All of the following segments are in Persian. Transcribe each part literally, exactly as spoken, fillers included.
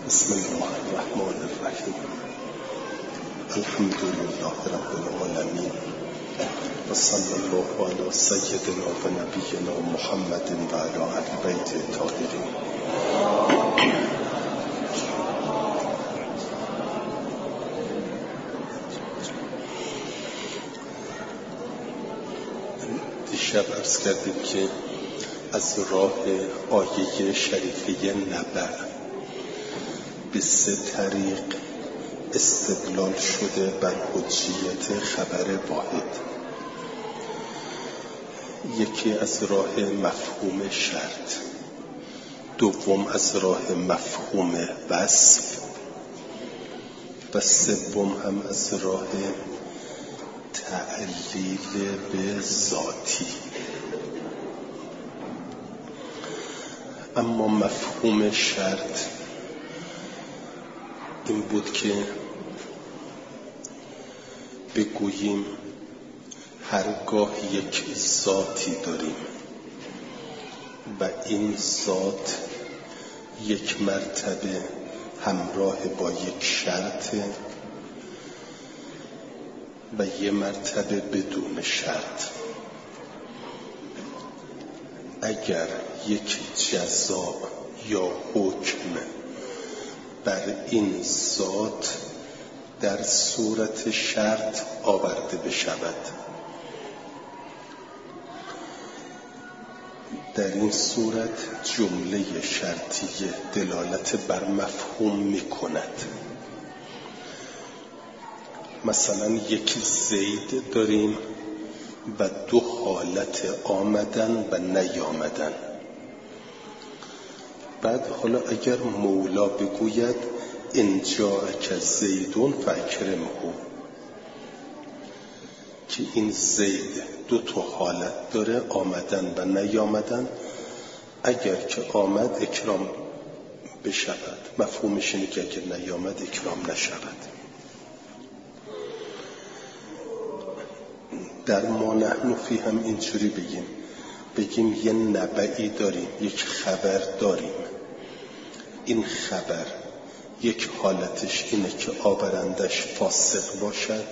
بسم الله الرحمن الرحیم. الحمد لله رب العالمین و صلی الله علی سیدنا و نبینا محمد و علی آل بیت الطاهرین. دیشب عرض کردیم که از راه آیه شریفه نبع به سه طریق استدلال شده بر حجیت خبر واحد. یکی از راه مفهوم شرط، دوم از راه مفهوم وصف و سوم هم از راه تعلیل به ذاتی. اما مفهوم شرط این بود که بگوییم هرگاه یک ذاتی داریم و این ذات یک مرتبه همراه با یک شرط و یک مرتبه بدون شرط، اگر یک جزا یا حکم بر این ذات در صورت شرط آورده بشود، در این صورت جمله شرطیه دلالت بر مفهوم می کند. مثلا یک زید داریم و دو حالت آمدن و نیامدن. بعد حالا اگر مولا بگوید ان جاءک زیدون فاکرمه، که این زید دو تا حالت داره، آمدن و نیامدن، اگر که آمد اکرام بشود، مفهومش اینه که اگر نیامد اکرام نشود. در ما نحن فی هم اینجوری بگیم بگیم یه نبعی داریم، یک خبر داریم. این خبر یک حالتش اینه که آورندش فاسق باشد،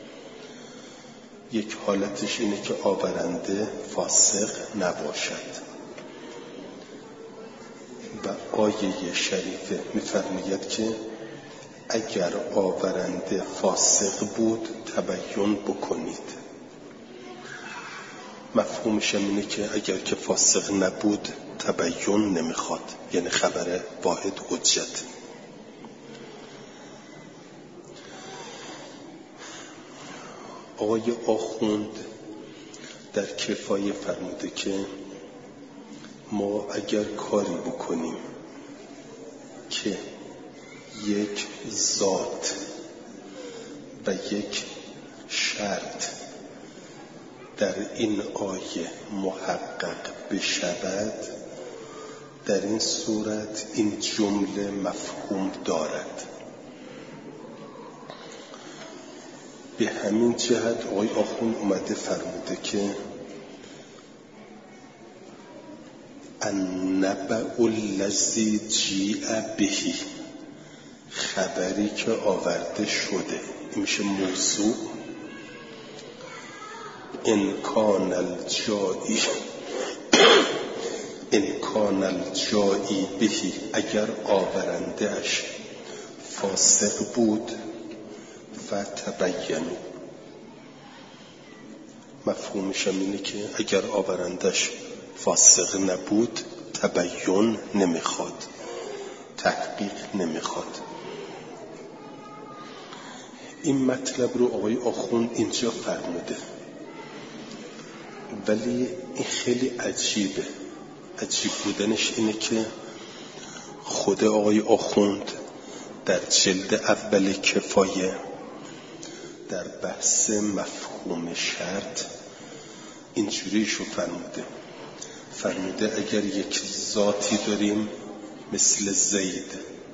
یک حالتش اینه که آورنده فاسق نباشد. و آیه شریفه می‌فرماید که اگر آورنده فاسق بود تبیین بکنید. مفهومش اینه که اگر که فاسق نبود تبیین نمیخواد، یعنی خبر واحد حجت. آقای آخوند در کفایه فرموده که ما اگر کاری بکنیم که یک ذات و یک شرط در این آیه محقق بشود، در این صورت این جمله مفهوم دارد. به همین جهت آقای آخوند اومده فرموده که النبأ الذی جیء به، خبری که آورده شده، این میشه موضوع. ان کان الجایی ان کان الجایی به، اگر آورنده اش فاسق بود، فتبینوا، مفهومش اینه که اگر آورندش فاسق نبود تبیین نمیخواد، تحقیق نمیخواد. این مطلب رو آقای آخوند اینجا فرموده، ولی این خیلی عجیبه. عجیب بودنش اینه که خود آقای آخوند در جلد اول کفایه در بحث مفهوم شرط اینجوریشو فرموده فرموده اگر یک ذاتی داریم مثل زید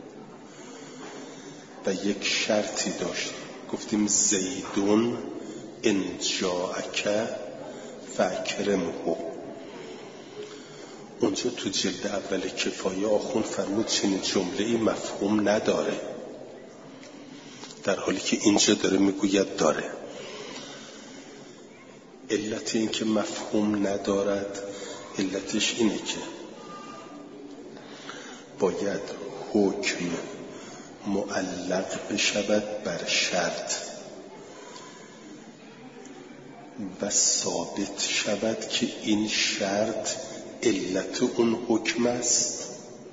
و یک شرطی داشت، گفتیم زیدون ان جاءک فاکرمه، اونجا تو جلد اول کفایه آخوند فرمود چنین جمله‌ای مفهوم نداره، در حالی که اینجا داره میگوید داره. علت این که مفهوم ندارد، علتش اینه که باید حکم معلق بشود بر شرط و ثابت شود که این شرط علت اون حکم است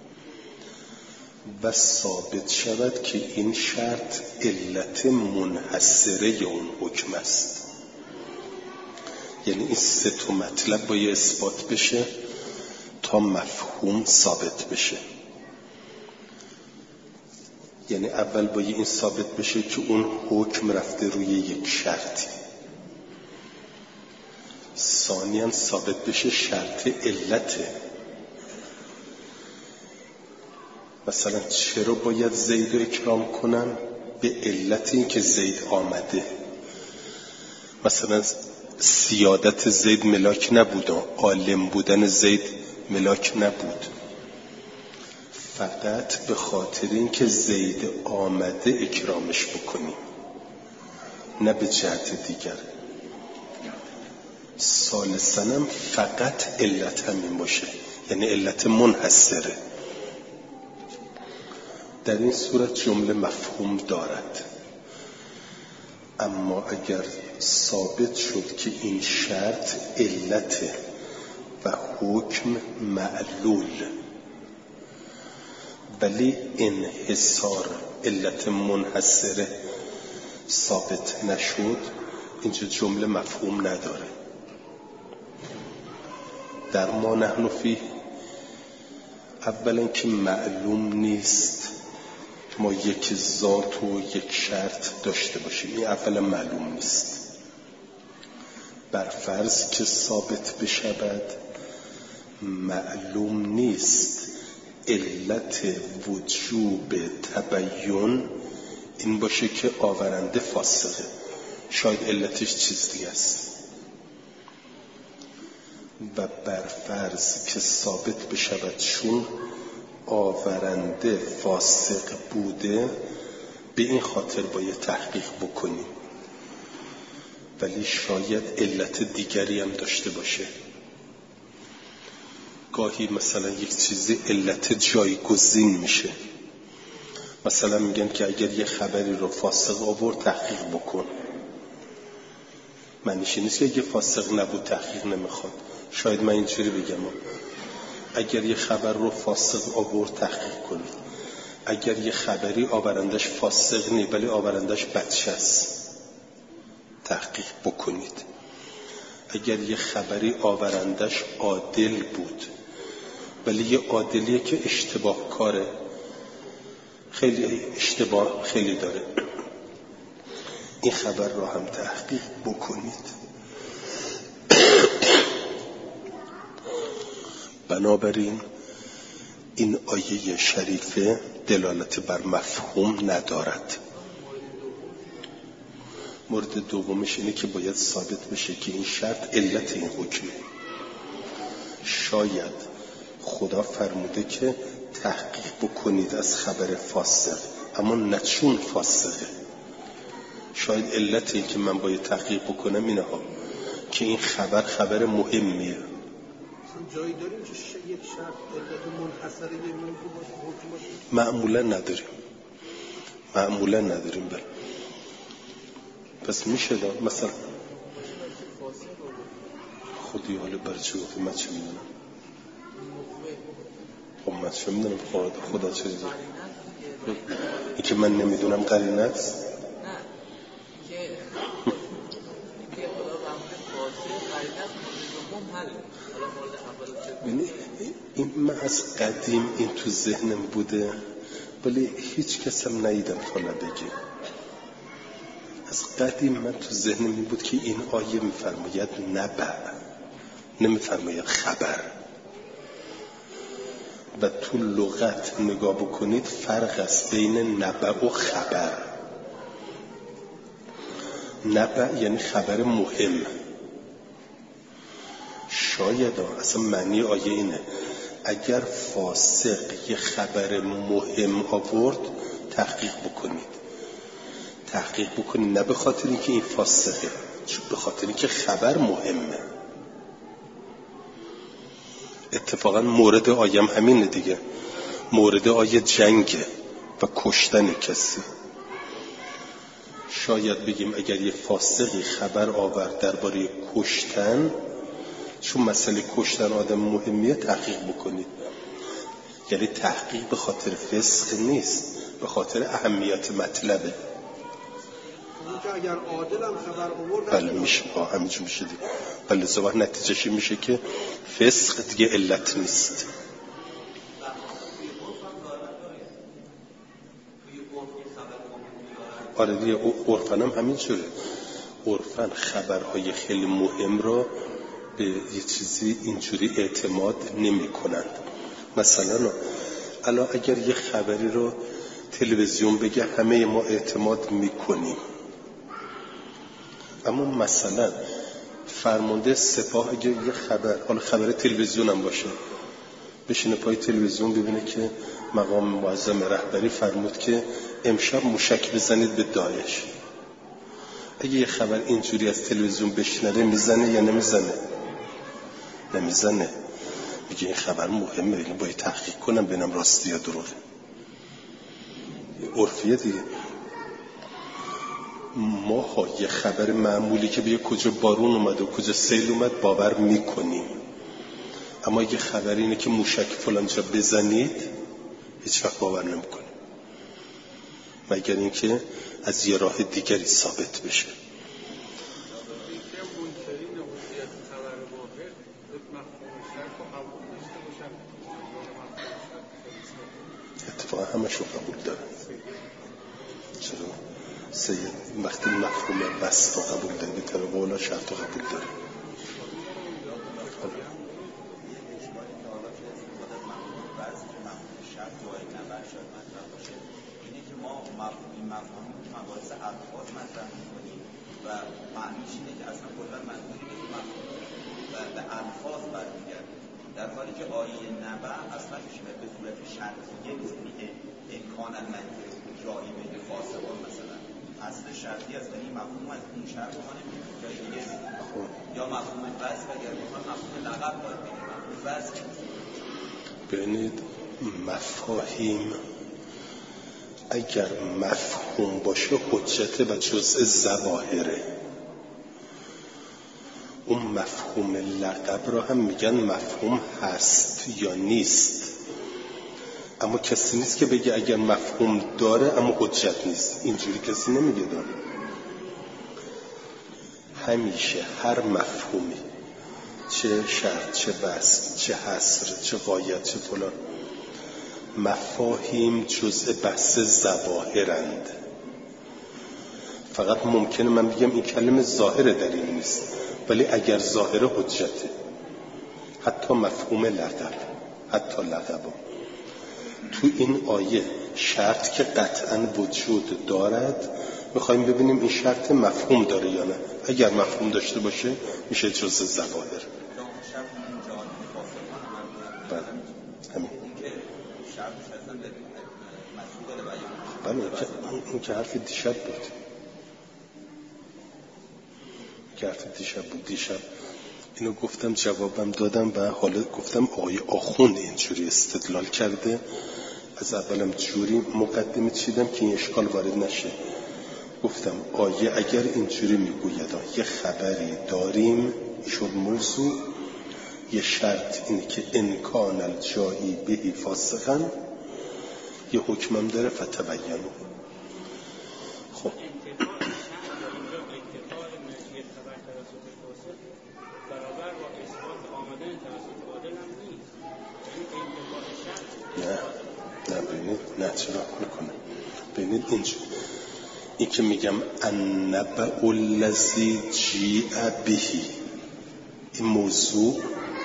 و ثابت شود که این شرط علت منحصره اون حکم است. یعنی این سه تا مطلب باید اثبات بشه تا مفهوم ثابت بشه. یعنی اول باید این ثابت بشه که اون حکم رفته روی یک شرطی، ثانیاً ثابت بشه شرط علته. مثلا چرا باید زید رو اکرام کنن؟ به علت این که زید آمده. مثلا سیادت زید ملاک نبود، عالم بودن زید ملاک نبود، فقط به خاطر این که زید آمده اکرامش بکنیم، نه به جهت دیگر. ثالثاً فقط علت همین باشه، یعنی علت منحصره. در این صورت جمله مفهوم دارد. اما اگر ثابت شد که این شرط علت و حکم معلول ولی انحصار علت منحصره ثابت نشد، اینجا جمله مفهوم نداره. در ما نحن فیه اولا که معلوم نیست ما یک ذات و یک شرط داشته باشیم، این اولا معلوم نیست. بر فرض که ثابت بشود معلوم نیست علت وجوب تبیین این باشه که آورنده فاسقه، شاید علتش چیز دیگه است. و بر فرض که ثابت بشود چون آورنده فاسق بوده، به این خاطر باید تحقیق بکنیم، ولی شاید علت دیگری هم داشته باشه. گاهی مثلا یک چیزی علت جایگزین میشه. مثلا میگن که اگر یه خبری رو فاسق آورد تحقیق بکن، معنیش نیست که اگه فاسق نبود تحقیق نمیخواد. شاید من اینجوری بگم اگر یه خبر رو فاسق آورد تحقیق کنید، اگر یه خبری آورندش فاسق نی ولی آورندش بچه است تحقیق بکنید. اگر یه خبری آورندش عادل بود ولی یه عادلیه که اشتباه کاره، خیلی اشتباه خیلی داره، این خبر رو هم تحقیق بکنید. بنابراین این آیه شریفه دلالت بر مفهوم ندارد. مورد دومش اینه که باید ثابت بشه که این شرط علت این حکمه. شاید خدا فرموده که تحقیق بکنید از خبر فاسق، اما نه چون فاسقه. شاید علت این که من باید تحقیق بکنم اینه ها که این خبر خبر مهمیه. جایی داریم که یک شرط علت منحصره یه موضوع باشه حکم باشه؟ معمولا نداریم، معمولا نداریم. بله پس میشه داد مثلا خودی حالا برای چه گفتی؟ من چه میدونم؟ خب من چه میدونم؟ خدا خدا چه دیده؟ این که من نمیدونم قرینه است؟ نه که خدا فرموده فاسق قرینه است مورد حل. حالا مورد اول این من از قدیم این تو ذهنم بوده ولی هیچ کسم ندیدم تا بگه. از قدیم من تو ذهنم این بود که این آیه میفرماید نبع، نمیفرماید خبر. و تو لغت نگاه بکنید فرق است بین نبع و خبر. نبع یعنی خبر مهم. شاید اصلا معنی آیه اینه اگر فاسق یه خبر مهم آورد تحقیق بکنید. تحقیق بکنید نه به خاطر اینکه این فاسقه، چون به خاطر اینکه خبر مهمه. اتفاقا مورد آیم همینه دیگه. مورد آیه جنگه و کشتن کسی. شاید بگیم اگر یه فاسقی خبر آورد درباره کشتن، چون مسئله کشتن آدم مهمیه، تحقیق بکنید. یعنی تحقیق به خاطر فسق نیست، به خاطر اهمیت مطلبه. اونجا اگر عادل هم خبر آورد بله میشه، آه همینجور میشه دیگه. بله زبان نتیجهش میشه که فسق دیگه علت نیست. آره دیگه عرفن هم همینجوره. عرفن خبرهای خیلی مهم را به یه چیزی اینجوری اعتماد نمی کنند. مثلا الان اگر یه خبری رو تلویزیون بگه همه ما اعتماد میکنیم، اما مثلا فرمانده سپاه اگر یه خبر، حالا خبر تلویزیون هم باشه، بشینه پای تلویزیون ببینه که مقام معظم رهبری فرمود که امشب موشک بزنید به داعش، اگه یه خبر اینجوری از تلویزیون بشنوه میزنه یا نمیزنه؟ نمیزنه. میگه این خبر مهمه، اینو باید تحقیق کنم ببینم راستی یا دروغه. عرفیه دیگه. ما ها یه خبر معمولی که بگه کجا بارون اومد و کجا سیل اومد باور میکنیم، اما یه خبر اینه که موشک فلان جا بزنید هیچ وقت باور نمیکنیم، مگر اینکه از یه راه دیگری ثابت بشه. اتفاقا همشو قبول دارن. چرا؟ سید وقتی مفهوم بسط رو قبول داره به طرف اولا شرط رو قبول داره. و معنیش اینه که اصلا کلا منظور اینه که مفهوم به الفاظ برمیگرده، در حالی که آیه نبع اصلا به صورت شرطیه نیست. امکان المنکر جایی به فاسقان مثلا اصل شرطی است، یعنی مفهوم از اون شرط ما نمیدونیم جای دیگه یا مفهوم وصف اگر بخواد مفهوم لقب باید بگیم مفهوم وصف. ببینید مفاهیم اگر مفهوم باشه حجته و جزء ظواهره. اون مفهوم لقب را هم میگن مفهوم هست یا نیست، اما کسی نیست که بگه اگر مفهوم داره اما حجت نیست. اینجوری کسی نمیگه داره. همیشه هر مفهومی، چه شرط، چه وصف، چه حصر، چه غایت، چه فلان، مفاهیم جزء بحث ظواهرند. فقط ممکنه من بگم این کلمه ظاهر دلیل نیست، ولی اگر ظاهر حجته. حتی مفهوم لقب، حتی لقب تو این آیه شرط که قطعاً وجود دارد، میخوایم ببینیم این شرط مفهوم داره یا نه. اگر مفهوم داشته باشه میشه جزء ظواهر. بله همین. بله اون که حرف دیشب بود، که حرف دیشب بود. دیشب اینو گفتم، جوابم دادم و حالا گفتم آقای آخوند اینجوری استدلال کرده. از اولم جوری مقدمه چیدم که این اشکال وارد نشه. گفتم آیه اگر اینجوری میگوید یه خبری داریم، شد موضوع، یه شرط اینه که انکان الجایی بهی فاسقا، یه حکمم داره فتبینو. خب نه نه ببینید، نه چرا میکنه. ببینید اینجا این که میگم النبأ الذی جیء به، این موضوع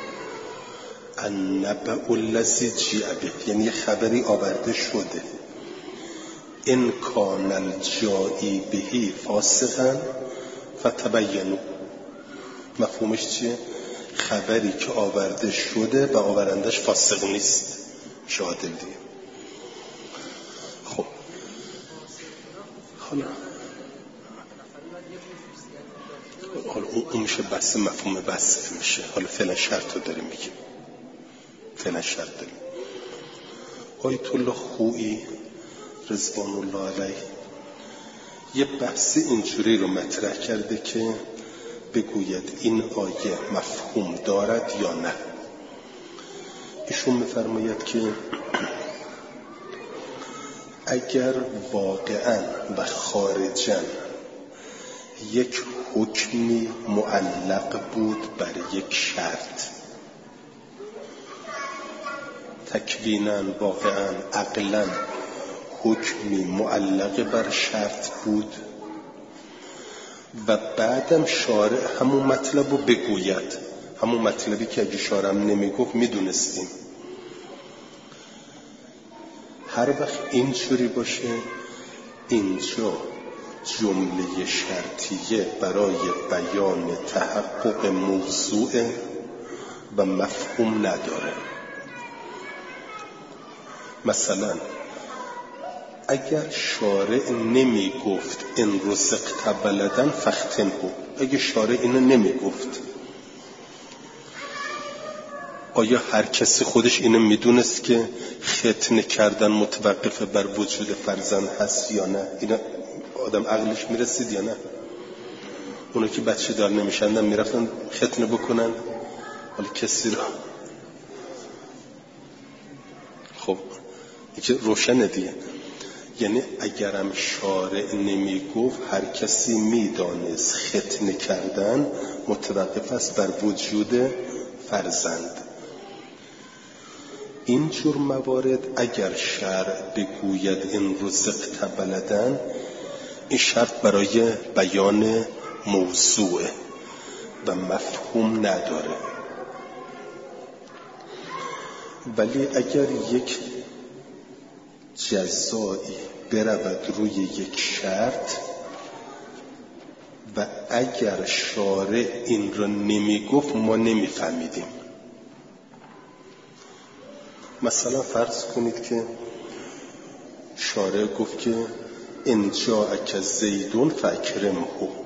النبأ الذی جیء به یعنی یه خبری آورده شده. ان کان الجایی به فاسقا فتبینوا. مفهومش چیه؟ خبری که آورده شده و آورندش فاسق نیست میشه عادل دیگه. خب حالا حالا اون میشه بس مفهوم بس میشه. حالا فعلا شرط رو داریم میگیم، فعلا شرط داریم. آیت الله خویی رضوان الله علیه یه بحث اینجوری رو مطرح کرده که بگوید این آیه مفهوم دارد یا نه. ایشون میفرماید که اگر واقعا و خارجا یک حکمی معلق بود بر یک شرط، تکویناً واقعاً عقلاً حکمی معلق بر شرط بود و بعدم شارع همون مطلب رو بگوید، همون مطلبی که اگه شارع هم نمیگفت میدونستیم، هر وقت اینجوری باشه اینجا جمله شرطیه برای بیان تحقق موضوع و مفهوم نداره. مثلا اگر شارع نمی گفت ان رزقت بلدن فختنه، اگه شارع اینو نمی گفت آیا هر کسی خودش اینو میدونست که ختنه کردن متوقف بر وجود فرزند هست یا نه؟ اینا آدم عقلش میرسید یا نه؟ اونا که بچه دار نمیشندن میرفتن ختنه بکنن، حالا کسی را خب این روشنه دیگه. یعنی اگرم شارع نمی گفت هر کسی میدانست ختنه کردن متوقف است بر وجود فرزند. این جور موارد اگر شرع بگوید این رزقت بلدن، این شرط برای بیان موضوع و مفهوم نداره. ولی اگر یک جزایی برود روی یک شرط و اگر شارع این را نمی گفت ما نمی فهمیدیم. مثلا فرض کنید که شارع گفت که ان جاءک زیدون فاکرمه،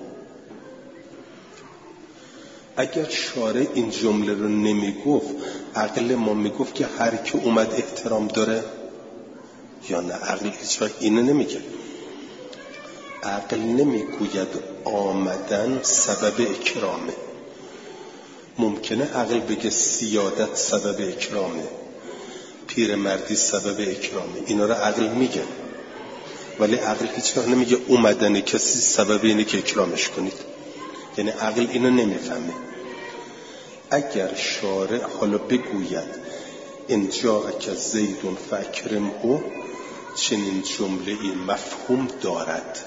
اگر شارع این جمله رو نمی گفت عقل ما می گفت که هر که اومد احترام داره یا نه؟ عقل هیچ وقت اینو نمیگه. عقل نمیگوید آمدن سبب اکرامه. ممکنه عقل بگه سیادت سبب اکرامه، پیرمردی سبب اکرامه، اینا رو عقل میگه، ولی عقل هیچ وقت نمیگه اومدن کسی سبب اینه که اکرامش کنید. یعنی عقل اینو نمیفهمه. اگر شارع حالا بگوید ان جاءک زیدون فاکرمه، چنین جمله این مفهوم دارد.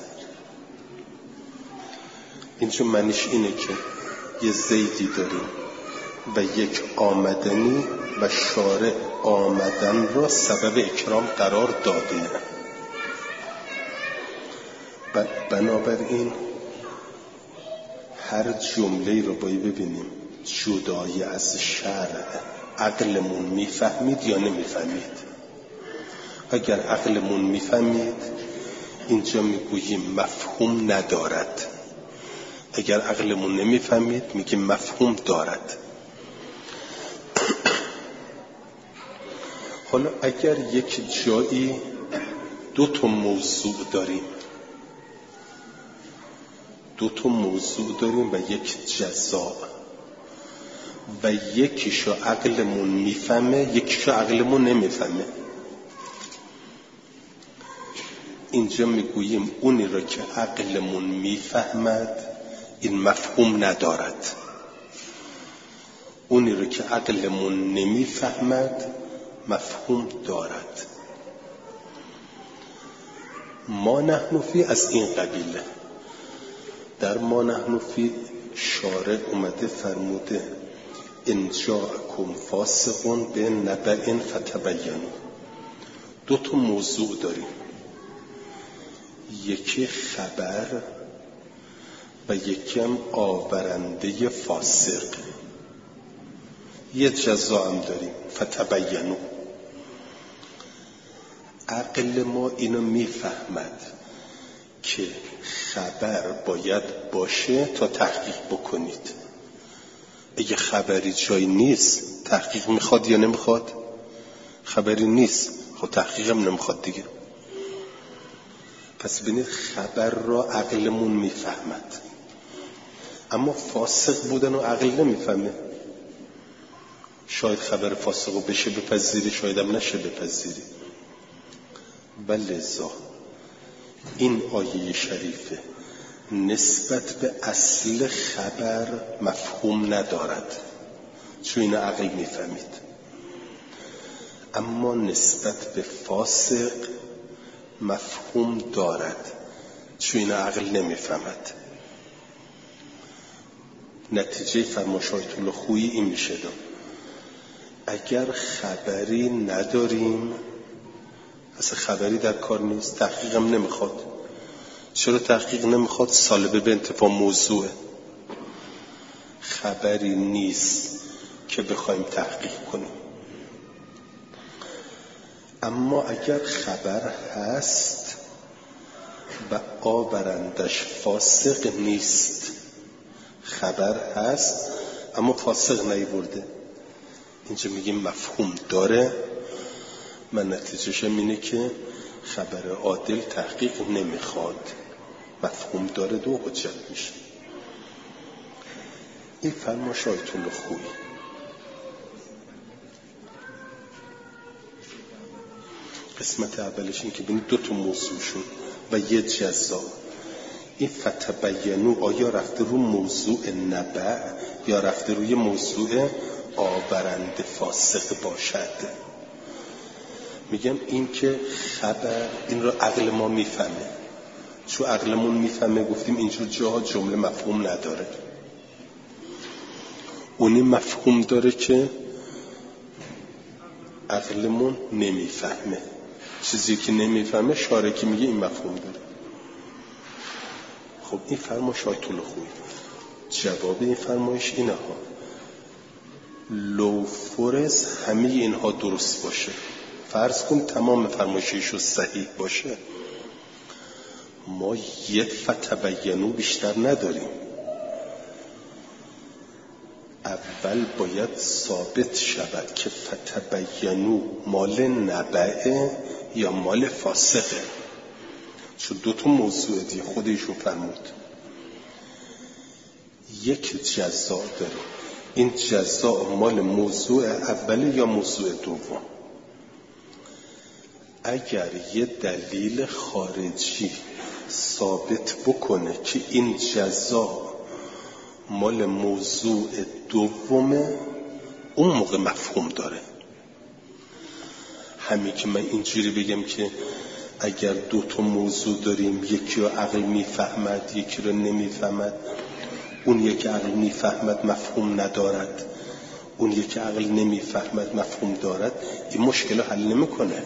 اینجا معنیش اینه که یه زیدی داریم و یک آمدنی و شارع آمدن را سبب اکرام قرار داده و بنابراین هر جمله رو باید ببینیم جدای از شرع عقلمون میفهمید یا نمیفهمید. اگر عقلمون میفهمید اینجا میگوییم مفهوم ندارد، اگر عقلمون نمیفهمید میگیم مفهوم دارد. حالا اگر یک جایی دو تا موضوع داریم دو تا موضوع داریم و یک جزا و یکیشو عقلمون میفهمه یکیشو عقلمون نمیفهمه، اینجا میگوییم اونی را که عقلمون میفهمد این مفهوم ندارد، اونی را که عقلمون نمیفهمد مفهوم دارد. ما نحن فی از این قبیله. در ما نحن فی شارع اومده فرموده ان جاءکم فاسق بنبأ فتبینوا. دو تا موضوع داریم، یکی خبر و یکی هم آورنده فاسق. یه جزا هم داریم، فتبینو. عقل ما اینو میفهمد که خبر باید باشه تا تحقیق بکنید. اگه خبری جایی نیست تحقیق میخواد یا نمیخواد؟ خبری نیست، خب تحقیق هم نمیخواد دیگه. پس ببینید خبر را عقلمون میفهمد، اما فاسق بودن و عقل نمیفهمه. شاید خبر فاسق رو بشه بپذیری، شاید هم نشه بپذیری. بلذا این آیه شریفه نسبت به اصل خبر مفهوم ندارد، چون این عقل میفهمید، اما نسبت به فاسق مفهوم دارد، چون این عقل نمیفهمد. نتیجه فرمایش آیت الله خویی این میشه داد اگر خبری نداریم، اصلا خبری در کار نیست، تحقیقم نمیخواد. چرا تحقیق نمیخواد؟ سالبه به انتفاع موضوعه. خبری نیست که بخوایم تحقیق کنیم. اما اگر خبر هست و آورندش فاسق نیست، خبر هست اما فاسق نیورده، اینجا میگیم مفهوم داره. من نتیجهش اینه که خبر عادل تحقیق نمیخواد، مفهوم داره، دو حجت میشه. این فرمایش آیت الله خویی. قسمت اولش این که ببینید دو تا موضوع شد و یه جزا. این فتبینو آیا رفته رو موضوع نبع یا رفته روی موضوع آورنده فاسق باشد؟ میگم این که خبر، این رو عقل ما میفهمه، چون عقلمون میفهمه گفتیم اینجور جاها جمله مفهوم نداره. اونی مفهوم داره که عقلمون نمیفهمه. چیزی که نمیفهمه شارکی میگه این مفهوم داره. خب این فرمایش آیت الله خویی. جواب این فرمایش اینه ها، لو فرض همه اینها درست باشه، فرض کن تمام فرمایشش صحیح باشه، ما یک فتبینو بیشتر نداریم. اول باید ثابت شود که فتبینو مال نبعه یا مال فاسقه، چون دو تا موضوع دیگه خودشون فرمود. یک جزا داره، این جزا مال موضوع اولی یا موضوع دوم. اگر یه دلیل خارجی ثابت بکنه که این جزا مال موضوع دومه، اون موقع مفهوم داره. همین که من اینجوری بگم که اگر دو تا موضوع داریم، یکی رو عقل میفهمد یکی رو نمیفهمد، اون یکی عقل میفهمد مفهوم ندارد، اون یکی عقل نمیفهمد مفهوم دارد، این مشکل رو حل نمیکنه.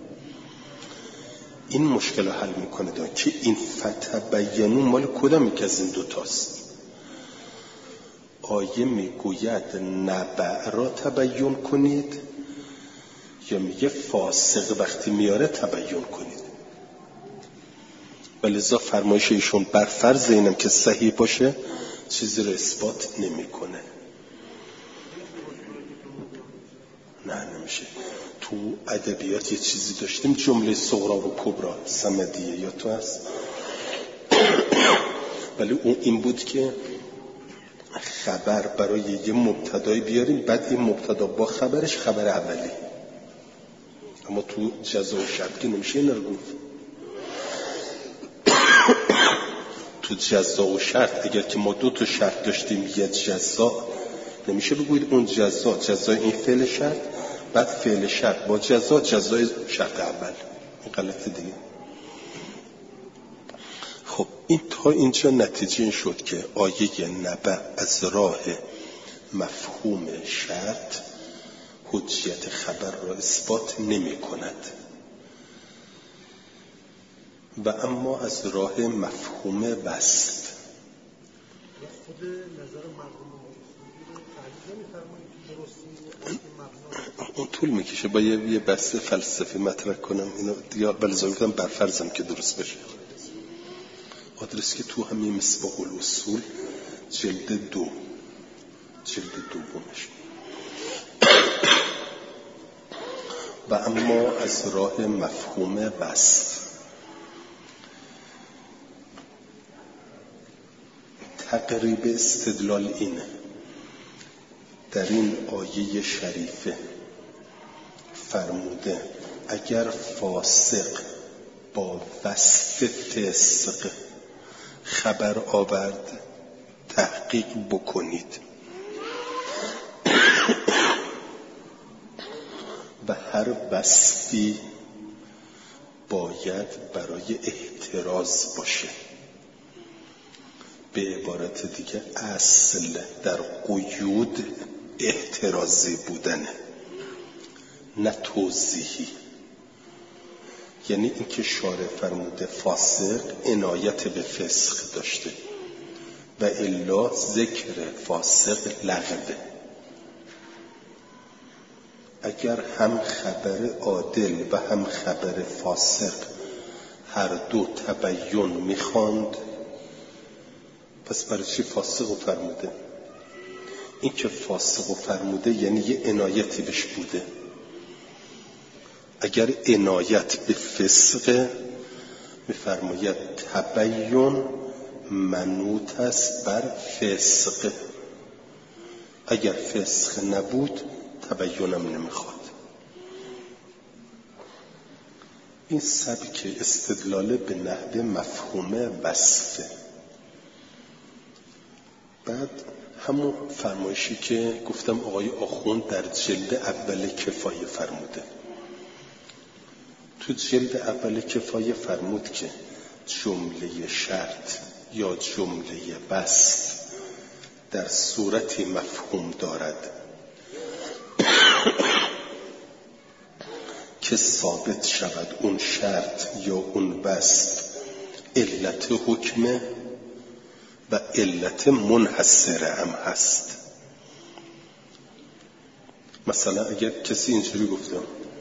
این مشکل رو حل میکنه داره که این فتبینو مال کدام یک از این دوتاست. آیه میگوید نبع را تبیین کنید یا میگه فاسق وقتی میاره تبیین کنید؟ ولذا فرمایش ایشون بر فرض اینم که صحیح باشه چیزی رو اثبات نمیکنه. نه نمیشه. تو ادبیات یه چیزی داشتیم جمله صغرا و کبرا صمدیه، یا تو هست؟ ولی اون این بود که خبر برای یه مبتدای بیاریم، بعد این مبتدا با خبرش خبر اولی. اما تو جزا و شرط که نمیشه این رو گفت. تو جزا و شرط اگر که ما دو تا شرط داشتیم یه جزا، نمیشه بگوید اون جزا جزای این فعل شرط، بعد فعل شرط با جزا جزای شرط اول. این غلطه دیگه. خب این تا اینجا نتیجه این شد که آیه نبع از راه مفهوم شرط حجیت خبر را اثبات نمی کند و اما از راه مفهوم وصل خود نظر مرحوم اون طول میکشه با یه بحث فلسفی مطرح کنم اینو یا بلزامی کنم بر فرضم که درست بشه. آدرس که تو همین مصباح الاصول جلد دو جلد دومش. و اما از راه مفهوم بسط تقریب استدلال اینه در این آیه شریفه فرموده اگر فاسق با وصف فسق خبر آورد تحقیق بکنید و هر وصفی باید برای احتراز باشه. به عبارت دیگه اصل در قیود احترازی بودنه نه توضیحی. یعنی اینکه شارع فرموده فاسق عنایت به فسق داشته و الا ذکر فاسق لغوه. اگر هم خبر عادل و هم خبر فاسق هر دو تبیین میخواند پس برای چی فاسق و فرموده؟ این که فاسق و فرموده یعنی یه عنایتی بهش بوده. اگر عنایت به فسق میفرماید تبیین منوط است بر فسق، اگر فسق نبود تبیینم نمیخواد. این سبک استدلال به نحو مفهوم وصفه. بعد همون فرمایشی که گفتم آقای آخوند در جلد اول کفایه فرموده. تو جلد اول کفایه فرمود که جمله شرط یا جمله بسط در صورتی مفهوم دارد که ثابت شود اون شرط یا اون بسط علت حکمه و علت منحصره هم هست. مثلا اگر کسی اینجوری گفته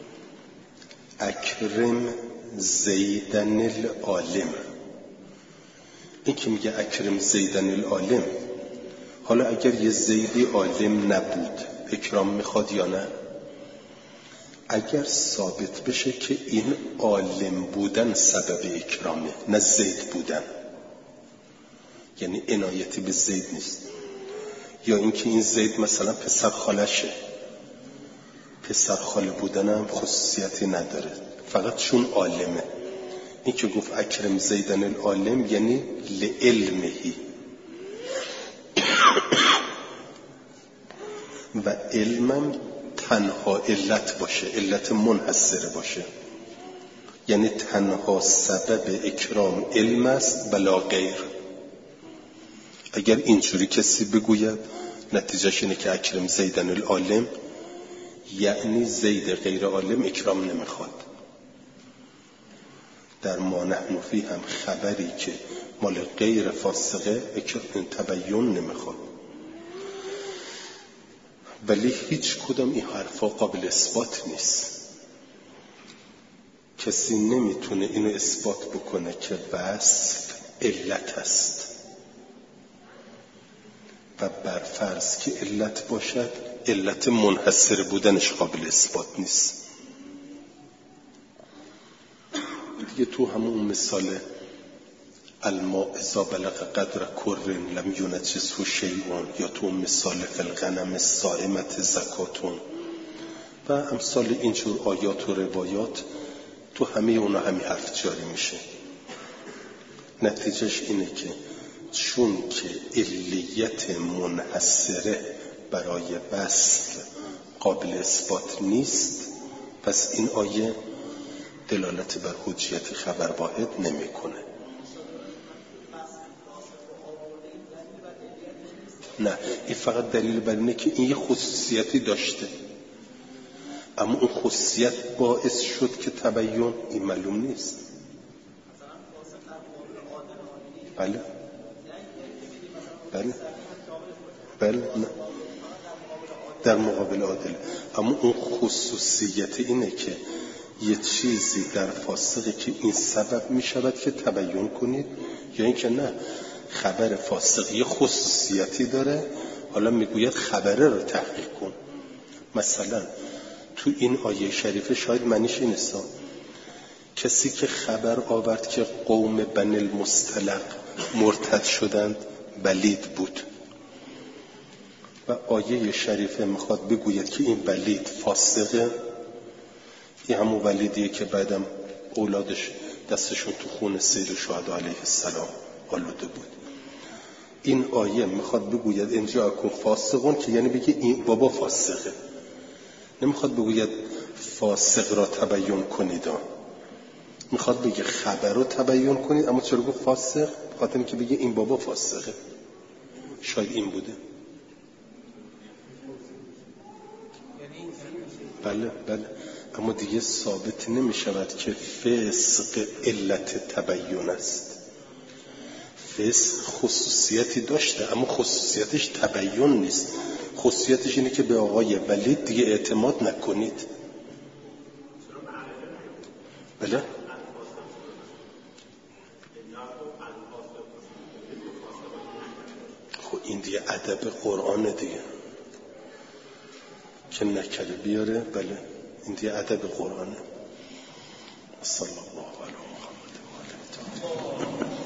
اکرم زیدن العالم، این که میگه اکرم زیدن العالم، حالا اگر یه زیدی عالم نبود اکرام میخواد یا نه؟ اگر ثابت بشه که این عالم بودن سبب اکرامه نه زید بودن، یعنی عنایتی به زید نیست. یا اینکه این زید مثلا پسر خالشه، پسر خاله بودن هم خصوصیتی نداره، فقط چون عالمه. این که گفت اکرم زیدن العالم یعنی لعلمهی و علمم تنها علت باشه، علت منحصره باشه، یعنی تنها سبب اکرام علم است بلا غیر. اگر اینجوری کسی بگوید نتیجهش اینه که اکرم زیدن العالم یعنی زید غیر عالم اکرام نمیخواد. در ما نحن فی هم خبری که مال غیر فاسقه تبیین نمیخواد. ولی هیچ کدام این حرفا قابل اثبات نیست. کسی نمیتونه اینو اثبات بکنه که وصف علت است و برفرض که علت باشد علت منحصر بودنش قابل اثبات نیست. دیگه تو همون مثال الماء اذا بلغ قدر کر لم ینجسه شیء، یا تو مثال فالغنم الصائمة زکاتون و امثال اینجور آیات و روایات، تو همه اونا همین حرف جاری میشه. نتیجهش اینه که چون که علیت منحصره برای بسط قابل اثبات نیست، پس این آیه دلالت بر حجیت خبر واحد نمیکنه. نه، این فقط دلیل بر اینه که این یه خصوصیتی داشته، اما اون خصوصیت باعث شد که تبیین این معلوم نیست. بله بله بله نه در مقابل عادله. اما اون خصوصیت اینه که یه چیزی در فاسقه که این سبب می شود که تبیین کنید، یا اینکه نه، خبر فاسق یه خصوصیتی داره، حالا میگوید خبره رو تحقیق کن. مثلا تو این آیه شریفه شاید معنیش این است کسی که خبر آورد که قوم بنی المصطلق مرتد شدند ولید بود و آیه شریفه میخواد بگوید که این ولید فاسقه، این همون ولیدیه که بعدم اولادش دستشون تو خون سید شهدا علیه السلام آلوده بود. این آیه میخواد بگوید اینجا اکن فاسقون، که یعنی بگه این بابا فاسقه، نمیخواد بگوید فاسق را تبیین کنید، میخواد بگه خبر رو تبیین کنید. اما چرا گفت فاسق؟ خاطر اینکه بگه این بابا فاسقه. شاید این بوده. بله بله. اما دیگه ثابت نمی شود که فسق علت تبیین است. فسق خصوصیتی داشته اما خصوصیتش تبیین نیست. خصوصیتش اینه که به آقای ولید دیگه اعتماد نکنید. بله؟ خب این دیگه ادب قرآن دیگه که نکره بیاره. بله این دیگه ادب قرآنه. صلی الله علیه و آله و